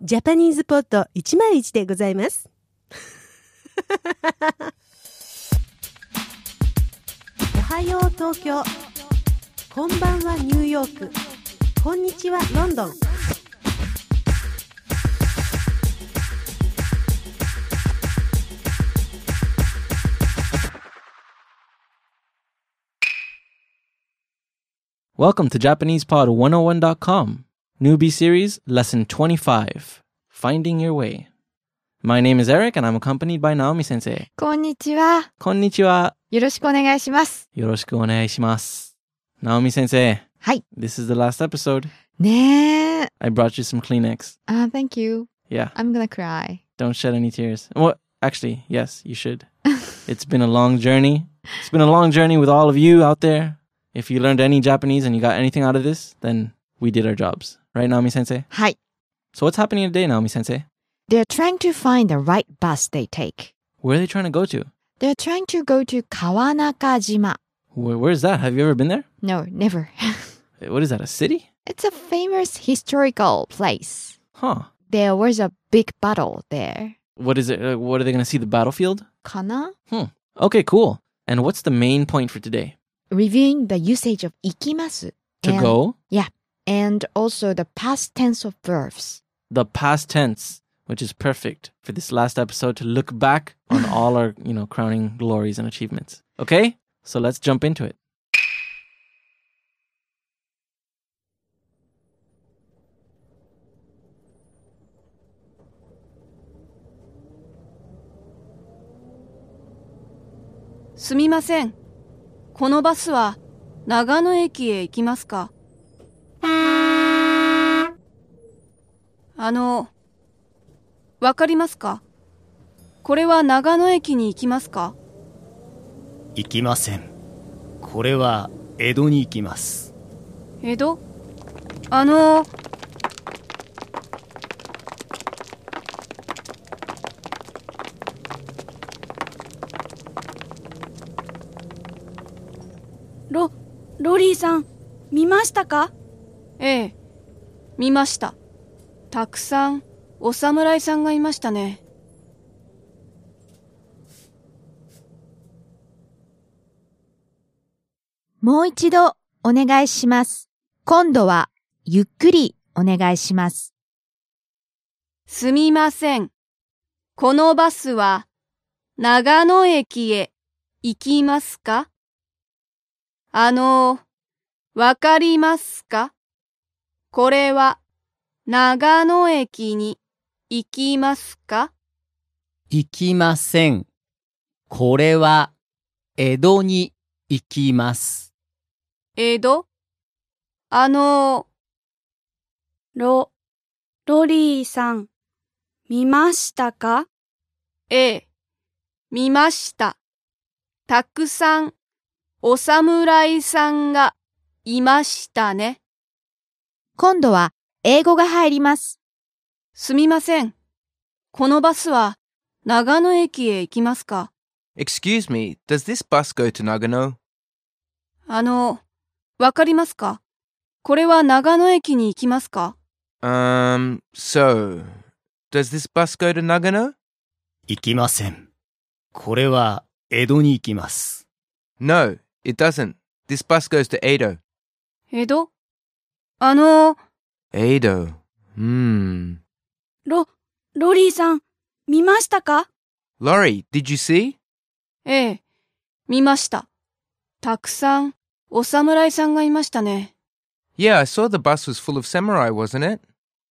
ジャパニーズポット101でございます。おはよう東京。こんばんはニューヨーク。こんにちはロンドン。 Welcome to JapanesePod101.com. Newbie Series, Lesson 25, Finding Your Way. My name is Eric and I'm accompanied by Naomi Sensei. こんにちは。 こんにちは。 よろしくお願いします。 よろしくお願いします。Naomi Sensei. はい。 This is the last episode. ねえ。 I brought you some Kleenex. Thank you. Yeah. I'm gonna cry. Don't shed any tears. Well, actually, yes, you should. It's been a long journey. It's been a long journey with all of you out there.If you learned any Japanese and you got anything out of this, then we did our jobs. Right, Naomi Sensei? はい。 So what's happening today, Naomi Sensei? They're trying to find the right bus they take. Where are they trying to go to? They're trying to go to Kawanakajima. Where's that? Have you ever been there? No, never. What is that, a city? It's a famous historical place. Huh. There was a big battle there. What is it? What are they going to see, the battlefield? Kana? Okay, cool. And what's the main point for today?Reviewing the usage of ikimasu. To go? Yeah. And also the past tense of verbs. The past tense, which is perfect for this last episode to look back on all our, crowning glories and achievements. Okay? So let's jump into it. Sumimasen.このバスは長野駅へ行きますか？わかりますか？これは長野駅に行きますか？ 行きません。これは江戸に行きます。 江戸？ ロリーさん、見ましたか？ ええ、見ました。たくさんお侍さんがいましたね。 もう一度お願いします。今度はゆっくりお願いします。 すみません。このバスは長野駅へ行きますか？わかりますか？これは長野駅に行きますか？ 行きません。これは江戸に行きます。 江戸？ ロリーさん、見ましたか？ ええ、見ました。たくさんお侍さんがいましたね。 今度は英語が入ります。 すみません。このバスは長野駅へ行きますか？ Excuse me, does this bus go to Nagano? わかりますか？これは長野駅に行きますか？ So, does this bus go to Nagano? 行きません。これは江戸に行きます。 No, it doesn't. This bus goes to Edo. 江戸？ Edo. ロリーさん、見ましたか？ Laurie, did you see? ええ、見ました。たくさんお侍さんがいましたね。 Yeah, I saw the bus was full of samurai, wasn't it?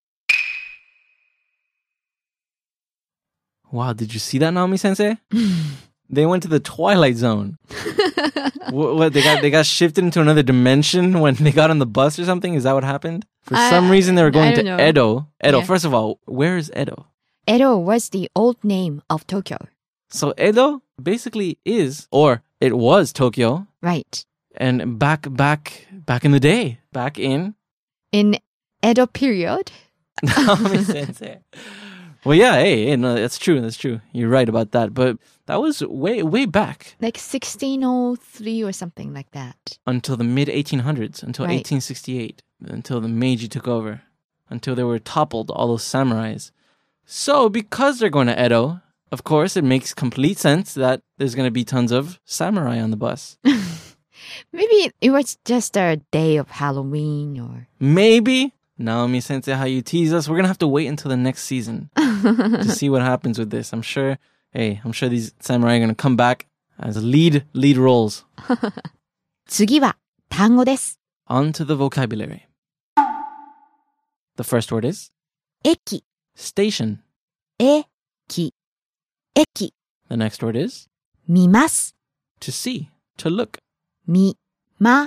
Wow, did you see that, Naomi Sensei? They went to the Twilight Zone. What they got shifted into another dimension when they got on the bus or something? Is that what happened? For some reason they were going to Edo. Edo, yeah. First of all, where is Edo? Edo was the old name of Tokyo. So Edo basically is, or it was Tokyo. Right. And back in the day, back in Edo period. Naomi Sensei. Well, yeah, hey, no, that's true. You're right about that. But that was way back. Like 1603 or something like that. Until the mid-1800s, until 1868, until the Meiji took over. until they were toppled, all those samurais. So because they're going to Edo, of course, it makes complete sense that there's going to be tons of samurai on the bus. Maybe it was just a day of Halloween or... Maybe. Naomi Sensei, how you tease us. We're going to have to wait until the next season to see what happens with this. I'm sure these samurai are going to come back as lead roles. 次は単語です。 On to the vocabulary. The first word is 駅、 station. 駅、駅、 The next word is 見ます、 to see, to look. 見ます、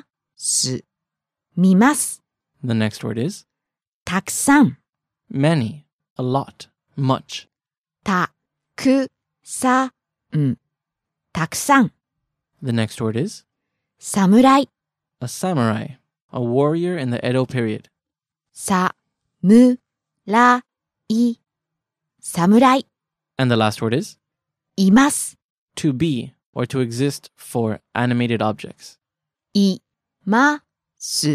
見ます。 The next word is たくさん、 many, a lot, much. たくさん、たくさん。 The next word is 侍、 a samurai, a warrior in the Edo period. さむらい、侍、 And the last word is います、 to be or to exist for animated objects. います、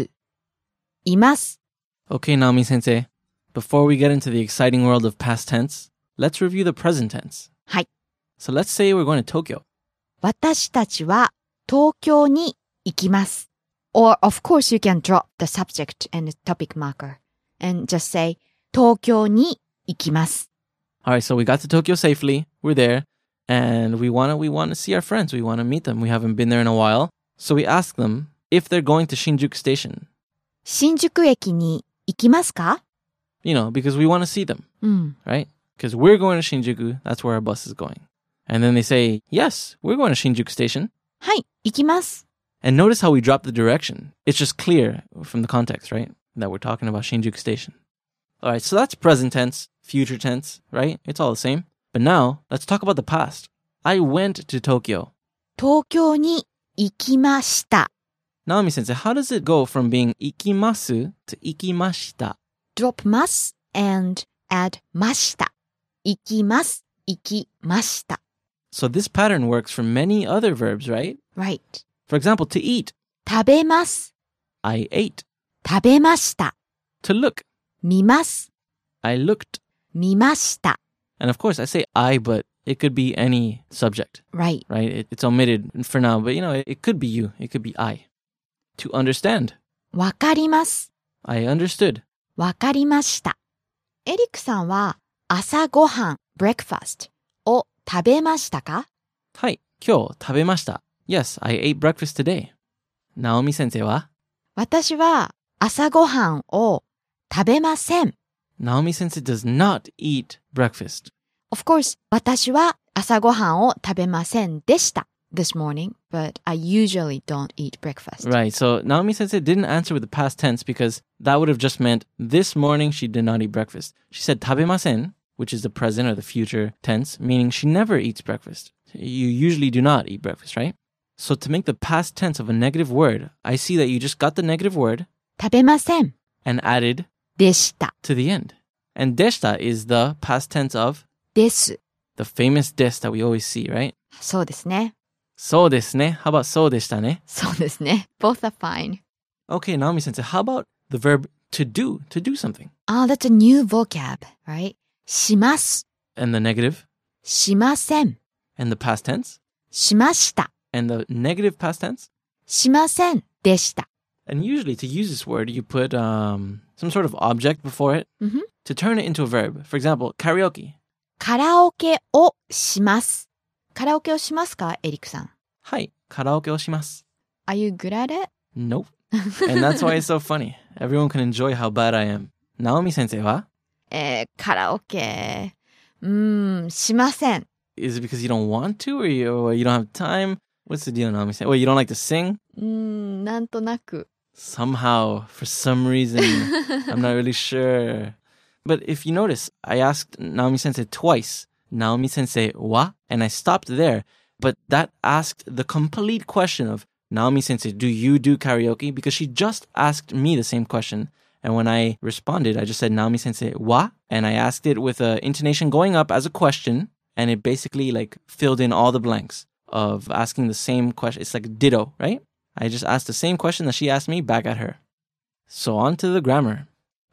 います。 Okay, Naomi Sensei, before we get into the exciting world of past tense, let's review the present tense. はい。 So let's say we're going to Tokyo. 私たちは東京に行きます。Or, of course, you can drop the subject and the topic marker and just say 東京に行きます。 All right, so we got to Tokyo safely. We're there. And we want to see our friends. We want to meet them. We haven't been there in a while. So we ask them if they're going to Shinjuku Station. 新宿駅に行きますか？ You know, because we want to see them, うん。 right? Because we're going to Shinjuku. That's where our bus is going. And then they say, yes, we're going to Shinjuku Station. はい、行きます。 And notice how we drop the direction. It's just clear from the context, right? That we're talking about Shinjuku Station. All right, so that's present tense, future tense, right? It's all the same. But now, let's talk about the past. I went to Tokyo. 東京に行きました。 Naomi Sensei, how does it go from being ikimasu to ikimashita? drop ます and add ました。行きます、行きました。 So this pattern works for many other verbs, right? Right. For example, to eat. 食べます。 I ate. 食べました。 To look. 見ます。 I looked. 見ました。 And of course, I say I, but it could be any subject, Right. right? It's omitted for now, but it could be you. It could be I. To understand. わかります。 I understood. わかりました。エリックさんは朝ごはん breakfast を食べましたか？ はい、今日食べました. Yes, I ate breakfast today. Naomi Sensei wa? 私は朝ごはんを食べません。 Naomi Sensei does not eat breakfast. Of course, 私は朝ごはんを食べませんでした this morning, but I usually don't eat breakfast. Right, so Naomi Sensei didn't answer with the past tense because that would have just meant this morning she did not eat breakfast. She said tabemasen, which is the present or the future tense, meaning she never eats breakfast. You usually do not eat breakfast, right? So to make the past tense of a negative word, I see that you just got the negative word 食べません and added でした to the end. And deshita is the past tense of です。 the famous des that we always see, right? そうですね。 そうですね. How about そうでしたね? そうですね。Both are fine. Okay, Naomi Sensei, how about the verb to do something? Ah, that's a new vocab, right? します。 And the negative? しません。 And the past tense? しました。 And the negative past tense? しませんでした。 And usually to use this word, you put some sort of object before it Mhm. to turn it into a verb. For example, karaoke. カラオケをします。カラオケをしますか、エリックさん。 はい、カラオケをします. Are you good at it? Nope. And that's why it's so funny. Everyone can enjoy how bad I am. Naomi Sensei wa? カラオケ、しません。 Is it because you don't want to or you don't have time? What's the deal, Naomi Sensei? Well, you don't like to sing? なんとなく。 Somehow, for some reason, I'm not really sure. But if you notice, I asked Naomi Sensei twice, Naomi Sensei wa? And I stopped there. But that asked the complete question of, Naomi Sensei, do you do karaoke? Because she just asked me the same question. And when I responded, I just said, Naomi Sensei wa? And I asked it with an intonation going up as a question. And it basically filled in all the blanks of asking the same question. It's like ditto, right? I just asked the same question that she asked me back at her. So on to the grammar.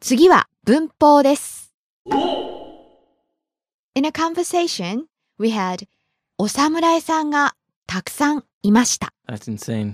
次は文法です。In a conversation, we had お侍さんがたくさんいました。 That's insane.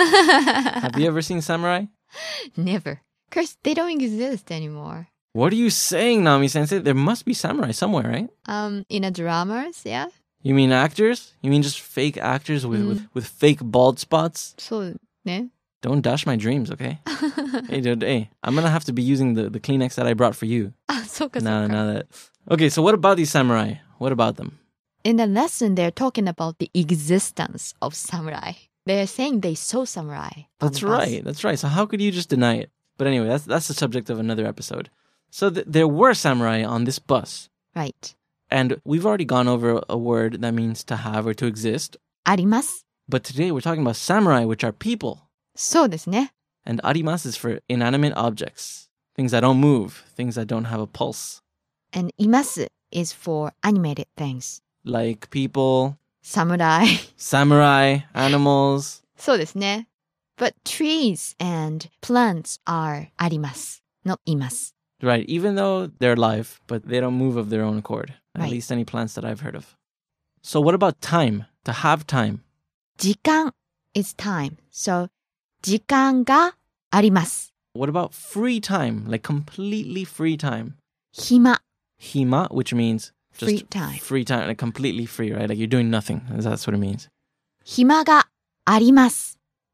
Have you ever seen samurai? Never. Of course, they don't exist anymore. What are you saying, Naomi-sensei? There must be samurai somewhere, right? In a dramas, yeah. You mean actors? You mean just fake actors with fake bald spots? そうね。 Don't dash my dreams, okay? Hey, dude, hey, I'm gonna have to be using the Kleenex that I brought for you. あ、そうかそうか。 Now that... Okay, so what about these samurai? What about them? In the lesson, they're talking about the existence of samurai. They're saying they saw samurai. That's right. That's right. So how could you just deny it? But anyway, that's the subject of another episode. So there were samurai on this bus. Right. And we've already gone over a word that means to have or to exist. あります。 But today we're talking about samurai, which are people. そうですね。 And arimasu is for inanimate objects. Things that don't move. Things that don't have a pulse. And います is for animated things. Like people. Samurai. Samurai. Animals. そうですね。But trees and plants are あります。not います。 Right. Even though they're alive, but they don't move of their own accord. At Right. least any plants that I've heard of. So what about time? To have time. 時間 is time. So, 時間があります。 What about free time? Like completely free time. 暇 Hima, which means just Free time. Free time, like completely free, right? Like you're doing nothing. That's what it means. 暇があります。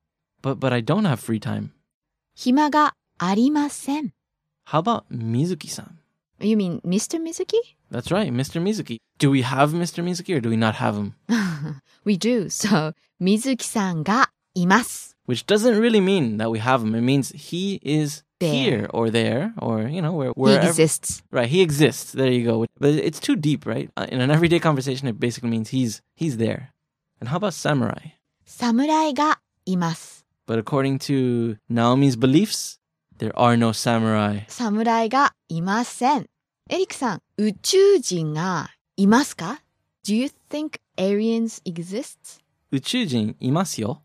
But I don't have free time. 暇がありません。 How about Mizuki-san? You mean Mr. Mizuki? That's right, Mr. Mizuki. Do we have Mr. Mizuki or do we not have him? We do. So, 水木さんがいます。 Which doesn't really mean that we have him. It means he is There. here or there or, you know, He wherever. exists. Right, he exists. There you go. But it's too deep, right? In an everyday conversation, it basically means he's there. And how about samurai? 侍がいます。 But according to Naomi's beliefs, there are no samurai. 侍がいません。エリックさん、宇宙人がいますか？ Do you think aliens exist? 宇宙人いますよ.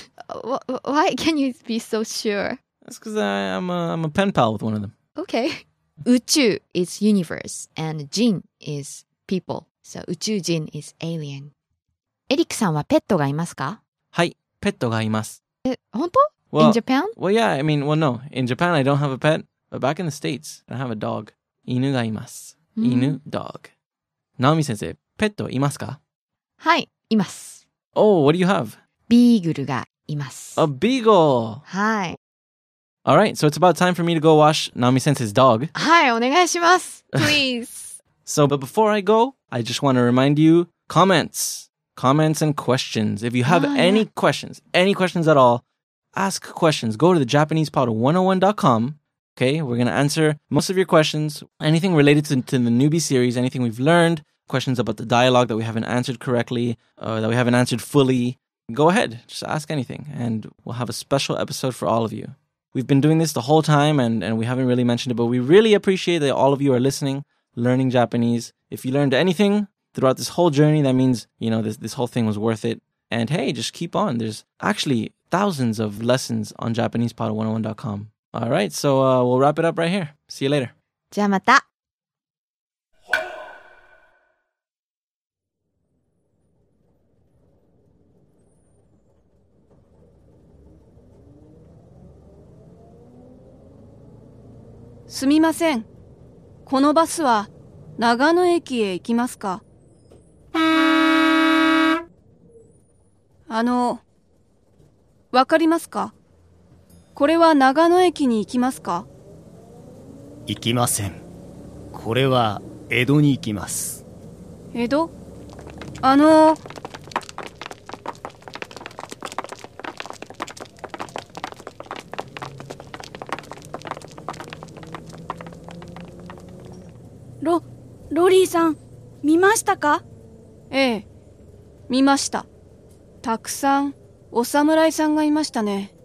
Why can you be so sure? That's because I'm a pen pal with one of them. Okay. 宇宙 is universe and 人 is people. So 宇宙人 is alien. エリックさんはペットがいますか？ はい、ペットがいます。 本当？ Well, In Japan? Well, yeah, I mean, well, no. In Japan, I don't have a pet. But back in the States, I have a dog. 犬がいます。犬、dog. Naomi sensei, ペットいますか？ はい、います。 Oh, what do you have? ビーグルがいます。 A beagle. はい。 All right, so it's about time for me to go wash Naomi sensei's dog. はい、お願いします。Please. So, but before I go, I just want to remind you, comments and questions. If you have any questions at all, ask questions. Go to the JapanesePod101.com. Okay, we're going to answer most of your questions. Anything related to the newbie series, anything we've learned, questions about the dialogue that we haven't answered correctly, that we haven't answered fully. Go ahead, just ask anything, and we'll have a special episode for all of you. We've been doing this the whole time, and we haven't really mentioned it, but we really appreciate that all of you are listening, learning Japanese. If you learned anything throughout this whole journey, that means, you know, this whole thing was worth it. And hey, just keep on. There's actually thousands of lessons on JapanesePod101.com. All right, so we'll wrap it up right here. See you later. じゃあまた。 すみません。このバスは長野駅へ行きますか？わかりますか？これは長野駅に行きますか？ 行きません。これは江戸に行きます。 江戸？ ロリーさん、見ましたか？ ええ、見ました。たくさんお侍さんがいましたね。